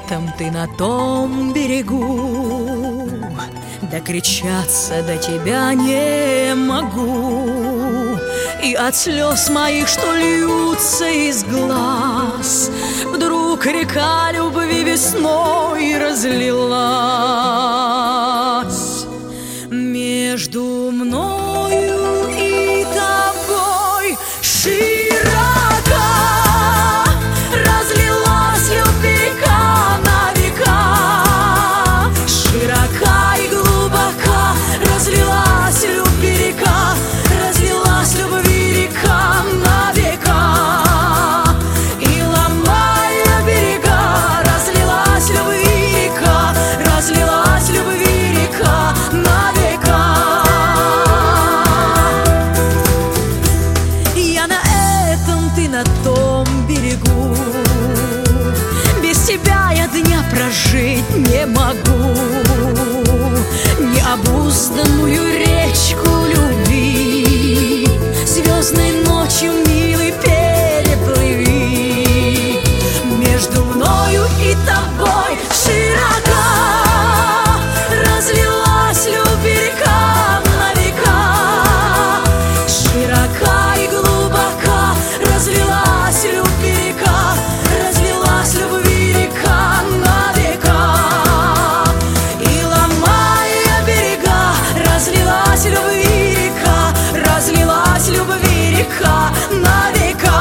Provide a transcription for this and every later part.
этом ты на том берегу, докричаться до тебя не могу. И от слез моих, что льются из глаз, вдруг река любви весной разлилась. Между мною и тобой широка разлилась любви река на века. Широка и глубока разлилась любви река, разлилась любви река на века. И ломая берега, разлилась любви река, разлилась любви река на века. Я на этом, ты на том берегу, без тебя я дня прожить не могу. Необузданную речку любви звездной ночью, милый, переплыви. Между мною и тобой широка разлилась любви река на века. Широка и глубока разлилась любви река, разлилась любви река на века. И ломая берега, разлилась любви река, разлилась любви река на века.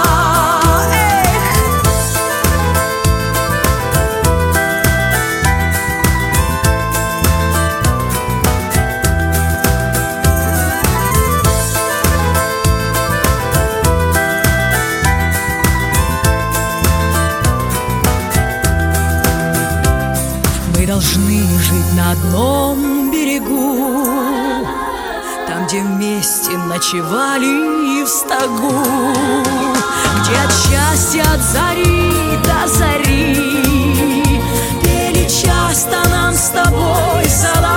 Мы должны жить на одном берегу, там, где вместе ночевали в стогу, где от счастья от зари до зари пели часто нам с тобой соловьи.